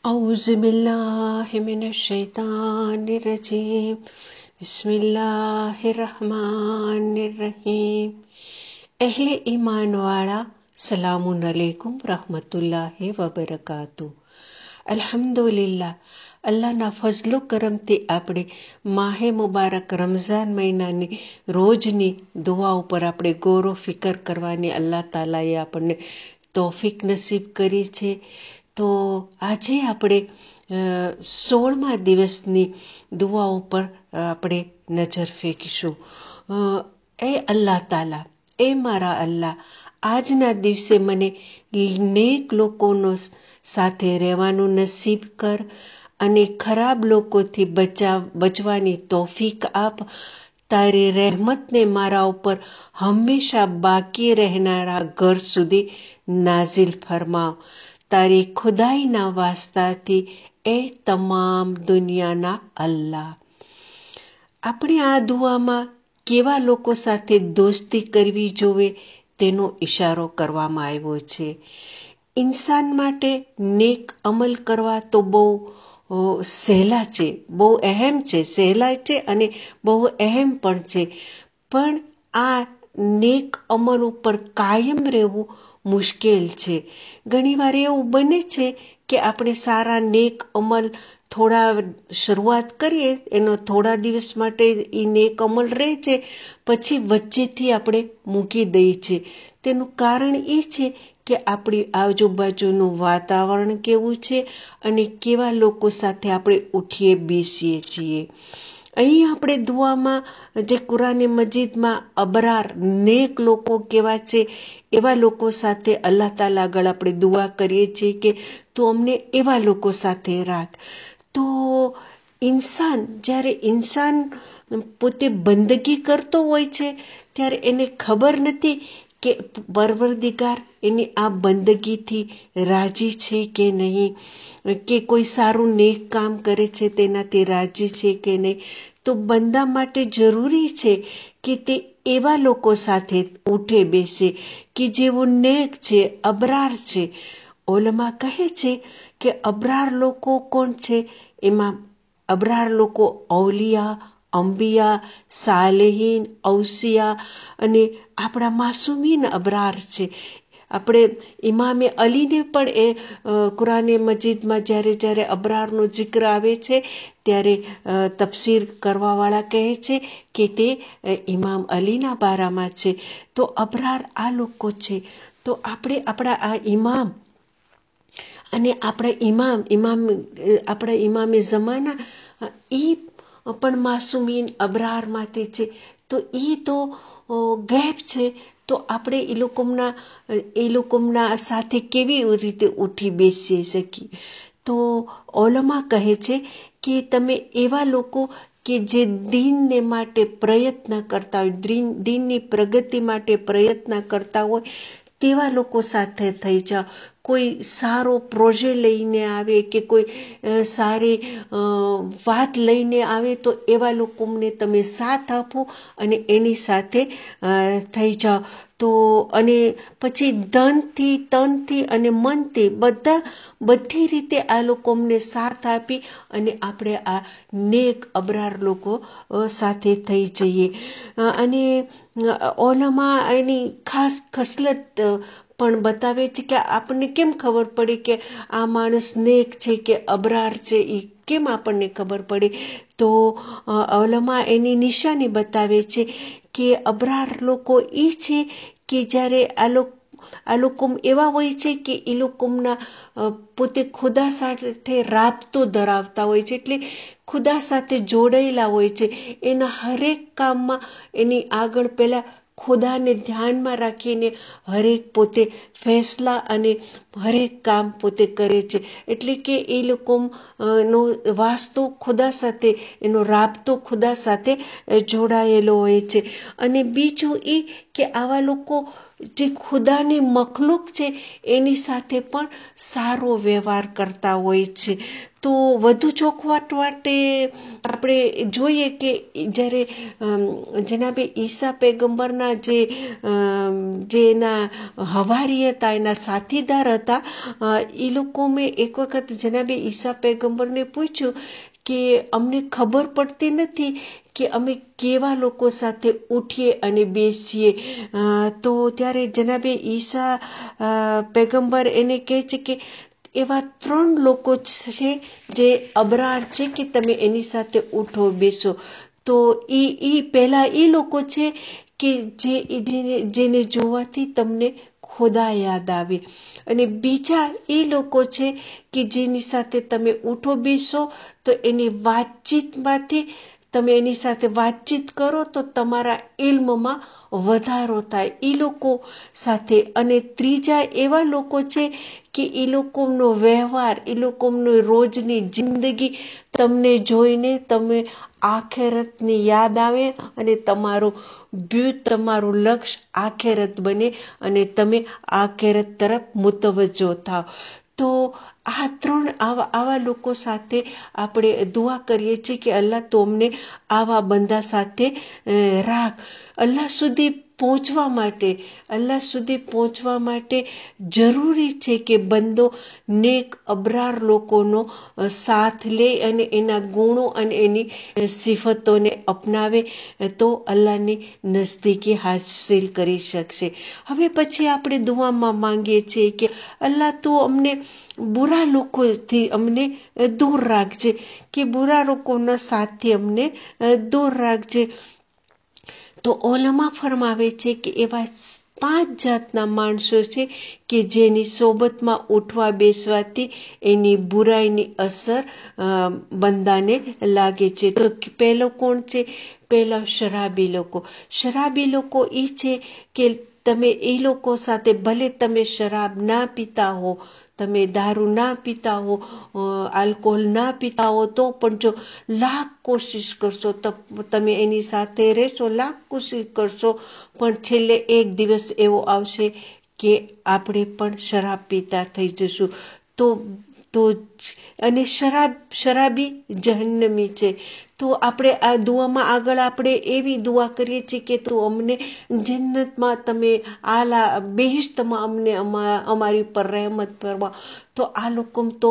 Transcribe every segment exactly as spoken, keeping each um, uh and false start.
औज़ु बिल्लाहि मिनश शैतानिर रजीम बिस्मिल्लाहिर रहमानिर रहीम। अहले ईमान वाला सलामुन अलैकुम रहमतुल्लाहि व बरकातुहू। અલ્હમ્દુલિલ્લાહ, અલ્લાહના ફઝલો કરમથી આપણે માહે મુબારક રમઝાન મહિનાની રોજની દુઆ ઉપર આપણે ગૌરવ ફિકર કરવાની અલ્લાહ તાલાએ આપણને તૌફીક નસીબ કરી છે. તો આજે આપણે સોળમા દિવસની દુઆ ઉપર આપણે નજર ફેંકીશું. એ અલ્લાહ તાલા, એ મારા અલ્લાહ, આજના દિવસે મને નેક લોકોનો સાથે રહેવાનું નસીબ કર અને ખરાબ લોકોથી બચાવ બચવાની તૌફીક આપ. તારી રહેમતને મારા ઉપર હંમેશા બાકી રહેનારા ઘર સુધી નાઝિલ ફરમાવ. તારી ખુદાઈના વાસ્તાથી, એ તમામ દુનિયાના અલ્લાહ. આપણે આ દુઆમાં કેવા લોકો સાથે દોસ્તી કરવી જોવે તેનો ઇશારો કરવામાં આવ્યો છે. ઇન્સાન માટે નેક અમલ કરવા તો બહુ સહેલા છે, બહુ અહેમ છે, સહેલા છે અને બહુ અહેમ પણ છે. પણ આ નેક અમલ ઉપર કાયમ રહેવું મુશ્કેલ છે. ઘણીવાર એવું બને છે કે આપણે સારા નેક અમલ થોડા શરૂઆત કરીએ, એનો થોડા દિવસ માટે એ નેક અમલ રહે છે, પછી વચ્ચેથી આપણે મૂકી દઈએ છીએ. તેનું કારણ એ છે કે આપણી આજુબાજુનું વાતાવરણ કેવું છે અને કેવા લોકો સાથે આપણે ઉઠીએ બેસીએ છીએ. અહીં આપણે દુઆમાં જે કુરાને મજીદમાં અબરાર નેક લોકો કેવા છે એવા લોકો સાથે અલ્લાહ તાલા આગળ આપણે દુઆ કરીએ છીએ કે તું અમને એવા લોકો સાથે રાખ. તો ઇન્સાન જ્યારે ઇન્સાન પોતે બંદગી કરતો હોય છે ત્યારે એને ખબર નથી કે પરવરદિગાર એની આ બંદગીથી રાજી છે કે નહીં, કે કોઈ સારું નેક કામ કરે છે તેનાથી રાજી છે કે નહીં. તો બંદા માટે જરૂરી છે કે તે એવા લોકો સાથે ઉઠે બેસે કે જેઓ નેક છે, અબરાર છે. ઉલમા કહે છે કે અબરાર લોકો કોણ છે? એમાં અબરાર લોકો ઔલિયા, અંબિયા, સાલેહીન, ઔસિયા અને આપણા માસૂમીન અબરાર છે. આપણે ઇમામે અલીને પણ એ કુરાને મજીદમાં જ્યારે જ્યારે અબરારનો જિક્ર આવે છે ત્યારે તફસીર કરવાવાળા કહે છે કે તે ઇમામ અલીના બારામાં છે. તો અબરાર આ લોકો છે. તો આપણે આપણા આ ઇમામ અને આપણા ઇમામ ઇમામ આપણા ઇમામે ઝમાના એ પણ માસૂમીન અબરારમાંથી છે. તો એ તો ગેબ છે. તો આપણે એ લોકોના એ લોકોના સાથે કેવી રીતે ઉઠી બેસી શકીએ? તો ઉલમા કહે છે કે તમે એવા લોકો કે જે દીનને માટે પ્રયત્ન કરતા હોય, દીન દીનની પ્રગતિ માટે પ્રયત્ન કરતા હોય તેવા લોકો સાથે થઈ જાઓ. કોઈ સારો પ્રોજેક્ટ લઈને આવે કે કોઈ સારી વાત લઈને આવે તો એવા લોકોને તમે સાથ આપો અને એની સાથે થઈ જાઓ. તો અને પછી ધનથી, તનથી અને મનથી બધા બધી રીતે આ લોકોને સાથ આપી અને આપણે આ નેક અબરાર લોકો સાથે થઈ જઈએ. અને ઉલમા એની ખાસ ખસલત પણ બતાવે છે કે આપણને કેમ ખબર પડે કે આ માણસ નેક છે કે અબરાર છે, એ કેમ આપણને ખબર પડે? તો ઉલમા એની નિશાની બતાવે છે કે અબરાર લોકો એ છે કે જ્યારે આ લોકો આ લોકો એવા હોય છે કે એ લોકોના પોતે ખુદા સાથે રાબતો ધરાવતા હોય છે, એટલે ખુદા સાથે જોડાયેલા હોય છે. એના હરેક કામમાં એની આગળ પહેલાં ખુદાને ધ્યાનમાં રાખીને હરેક પોતે ફેસલા અને હરેક કામ પોતે કરે છે. એટલે કે એ લોકોનો વાસ્તો ખુદા સાથે, એનો રાબતો ખુદા સાથે જોડાયેલો હોય છે. અને બીજું એ કે આવા લોકો જે ખુદાની મખલૂક છે એની સાથે પણ સારો વ્યવહાર કરતા હોય છે. તો વધુ ચોખવટ માટે આપણે જોઈએ કે જ્યારે જનાબે ઈસા પૈગંબરના જે જે એના હવારી હતા, એના સાથીદાર હતા, એ લોકો મેં એક વખત જનાબે ઈસા પૈગંબરને પૂછ્યું કે અમને ખબર પડતી નથી કે અમે કેવા લોકો સાથે ઉઠીએ અને બેસીએ. તો ત્યારે જનાબે ઈસા પૈગંબર એને કહે છે કે એવા ત્રણ લોકો છે જે અબરાર છે કે તમે એની સાથે ઉઠો બેસો. તો ઈ ઈ પહેલા એ લોકો છે કે જે જેને જોવાથી તમને ખુદા યાદ આવે, અને બીજા એ લોકો છે કે જેની સાથે તમે ઉઠો બેસો તો એની વાતચીતમાંથી તમે એની સાથે વાતચીત કરો તો તમારા ઇલ્મમાં વધારો થાય એ લોકો સાથે. અને ત્રીજા એવા લોકો છે કે એ લોકોનો વ્યવહાર, એ લોકોનો રોજની જિંદગી તમને જોઈને તમે આખેરતની યાદ આવે અને તમારું વ્યૂ, તમારું લક્ષ્ય આખેરત બને અને તમે આખેરત તરફ મુતવજ્જો થાવ. તો આ ત્રણ આવા આવા લોકો સાથે આપણે દુઆ કરીએ છીએ કે અલ્લાહ તો અમને આવા બંદા સાથે રાખ. અલ્લાહ સુધી પહોંચવા માટે અલ્લાહ સુધી પહોંચવા માટે જરૂરી છે કે બંદો નેક અબરાર લોકોનો સાથ લે અને એના ગુણો અને એની સિફતોને અપનાવે તો અલ્લાહની નજદીકી હાસિલ કરી શકશે. હવે પછી આપણે દુઆમાં માંગીએ છીએ કે અલ્લાહ તો અમને બુરા લોકોથી અમને દૂર રાખજે, કે બુરા લોકોના સાથથી અમને દૂર રાખજે. તો ઓલમા ફરમાવે છે કે એવા પાંચ જાતના માણસો છે કે જેની સોબતમાં ઉઠવા બેસવાથી એની બુરાઈની અસર બંદાને લાગે છે. તો પહેલો કોણ છે? પહેલા શરાબી લોકો. શરાબી લોકો એ છે કે તમે એ લોકો સાથે ભલે તમે શરાબ ના પીતા હો, તમે દારૂ ના પીતા હો, આલ્કોહોલ ના પીતા હો, તો પણ જો લાખ કોશિશ કરશો તો તમે એની સાથે રહેશો, લાખ કોશિશ કરશો પણ છેલ્લે એક દિવસ એવો આવશે કે આપણે પણ શરાબ પીતા થઈ જશું. તો તો અને શરાબ શરાબી જહન્નમી છે. તો આપણે આ દુઆમાં આગળ આપણે એવી દુઆ કરીએ છીએ કે તું અમને જન્નતમાં તમે આલા બેહિશ્તમાં અમને અમારી પર રહેમત ફરમા. તો આ લોકો તો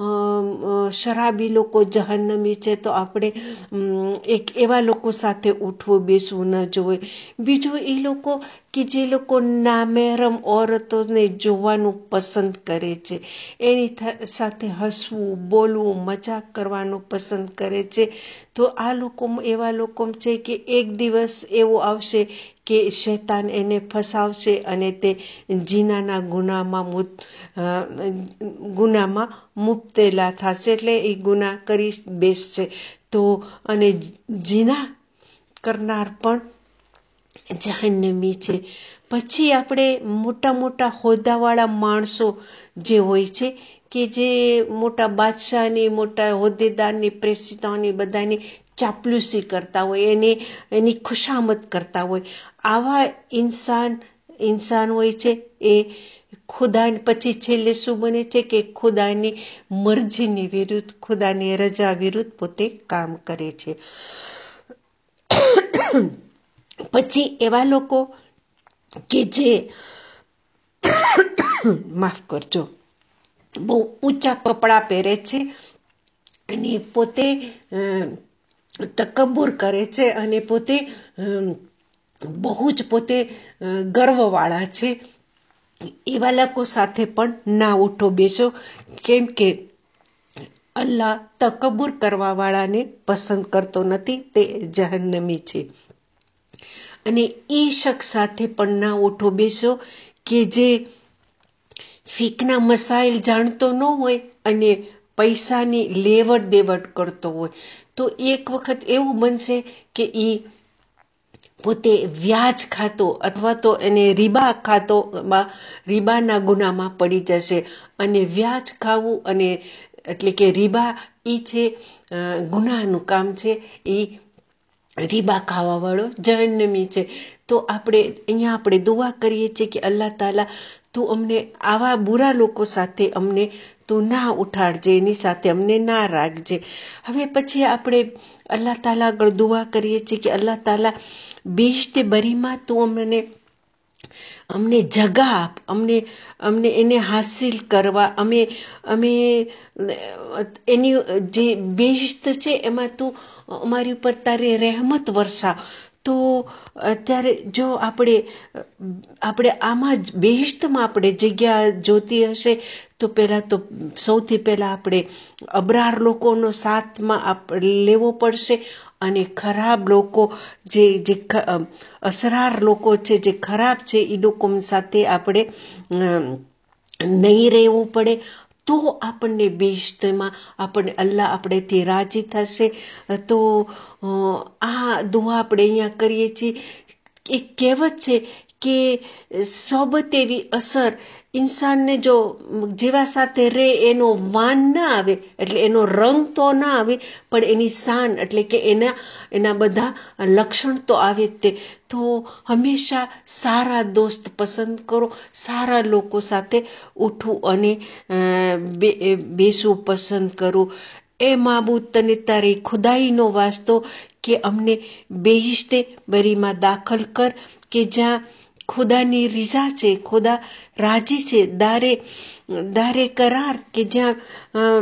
શરાબી લોકો જહન્નમી છે. તો આપણે એક એવા લોકો સાથે ઉઠવું બેસવું ન જોઈએ. બીજું એ લોકો કે જે લોકો નામહેરમ ઓરતોને જોવાનું પસંદ કરે છે, એની સાથે હસવું, બોલવું, મજાક કરવાનું પસંદ કરે છે. તો આ લોકો એવા લોકો છે કે એક દિવસ એવો આવશે કે શૈતાન એને ફસાવશે અને તે જીનાના ગુનામાં ગુનામાં મુબ્તલા થશે, એટલે એ ગુના કરી બેસશે. તો અને જીના કરનાર પણ જહન્નમી છે. પછી આપણે મોટા મોટા હોદ્દાવાળા માણસો જે હોય છે કે જે મોટા બાદશાહની, મોટા હોદ્દેદારની, પ્રેસિદાની બધાની ચાપલુસી કરતા હોય, એને એની ખુશામત કરતા હોય, આવા ઇન્સાન ઇન્સાન હોય છે એ ખુદા પછી છેલ્લે શું બને છે કે ખુદાની મરજીની વિરુદ્ધ, ખુદાની રજા વિરુદ્ધ પોતે કામ કરે છે. પછી એવા લોકો કે જે માફ કરજો બહુ ઊંચા કપડાં પહેરે છે અને પોતે તકબ્બુર કરે છે અને પોતે બહુ જ પોતે ગર્વવાળા છે, એવા લોકો સાથે પણ ના ઉઠો બેસો. કેમ કે અલ્લાહ તકબ્બુર કરવા વાળાને પસંદ કરતો નથી, તે જહન્નમી છે. અને એ શખ્સ સાથે પણ ના ઉઠો બેસો કે જે ફિકના મસાઇલ જાણતો ન હોય અને પૈસાની લેવડ દેવડ કરતો હોય. તો એક વખત એવું બનશે કે એ પોતે વ્યાજ ખાતો અથવા તો એને રીબા ખાતો રીબાના ગુનામાં પડી જશે. અને વ્યાજ ખાવું અને એટલે કે રીબા એ છે ગુનાહનું કામ છે. એ રીબા ખાવાવાળો જહન્નમી છે. તો આપણે અહીંયા આપણે દુઆ કરીએ છીએ કે અલ્લાહ તાલા તું અમને આવા બુરા લોકો સાથે અમને તું ના ઉઠાડજે, એની સાથે અમને ના રાખજે. હવે પછી આપણે અલ્લાહ તાલા આગળ દુઆ કરીએ છીએ કે અલ્લાહ તાલા બેહેશ્તે બરીમાં તું અમને અમને જગા આપ, અમને અમને એને હાસિલ કરવા, અમે અમે એની જે બેહેશ્ત છે એમાં તું અમારી ઉપર તારી રહેમત વરસાવ. તો અત્યારે જો આપણે આપણે આમાં જ બેહેશ્તમાં આપણે જગ્યા જોતી હશે તો પહેલાં તો સૌથી પહેલાં આપણે અબરાર લોકોનો સાથમાં લેવો પડશે, અને ખરાબ લોકો જે જે અસરાર લોકો છે, જે ખરાબ છે, એ લોકો સાથે આપણે નહીં રહેવું પડે. તો આપણને બેહેશ્તમાં આપણને અલ્લાહ આપણેથી રાજી થશે. તો આ દુઆ આપણે અહીંયા કરીએ છીએ. એક કહેવત છે કે સોબત એવી અસર, ઇન્સાનને જો જેવા સાથે રહે એનો વાન ના આવે, એટલે એનો રંગ તો ના આવે પણ એની શાન એટલે કે એના એના બધા લક્ષણ તો આવે જ તે. તો હંમેશા સારા દોસ્ત પસંદ કરો, સારા લોકો સાથે ઉઠવું અને બેસવું પસંદ કરું. એ માબૂદ તને તારી ખુદાઈનો વાસ્તો કે અમને બેહેશ્તે બરીમાં દાખલ કર, કે જ્યાં ખુદાની રીઝા છે, ખુદા રાજી છે, દારે દારે કરાર, કે જ્યાં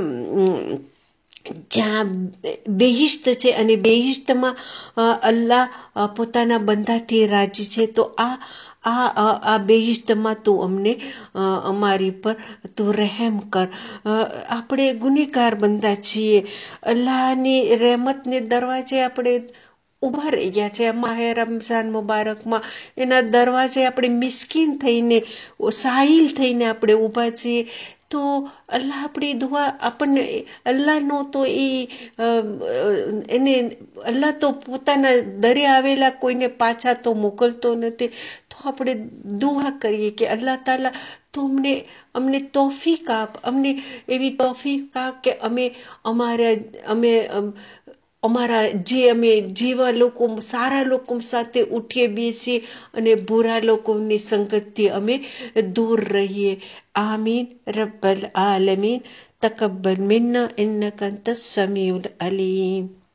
જ્યાં બેહેશ્ત છે અને બેહેશ્તમાં અલ્લાહ પોતાના બંદાથી રાજી છે. તો આ આ આ બેહેશ્તમાં તું અમને અમારી પર તું રહેમ કર. આપણે ગુનેગાર બંદા છીએ, અલ્લાહની રહેમતને દરવાજે આપણે ઊભા રહી ગયા છે. માહે રમઝાન મુબારકમાં એના દરવાજે આપણે મિસ્કીન થઈને, સાહિલ થઈને આપણે ઊભા છીએ. તો અલ્લાહ આપણી દુઆ આપણને, અલ્લાહનો તો એ એને અલ્લાહ તો પોતાના દરે આવેલા કોઈને પાછા તો મોકલતો નથી. તો આપણે દુઆ કરીએ કે અલ્લાહ તાલા તું અમને અમને તોફીક આપ, અમને એવી તોફીક આપ કે અમે અમારા અમે અમારા જે અમે જેવા લોકો સારા લોકો સાથે ઉઠીએ બેસીએ અને બુરા લોકોની સંગતથી અમે દૂર રહીએ. આમીન રબ્બલ આલમીન. તકબ્બલ મિન્ના ઇન્નકા અંતસ સમીઉલ અલીમ.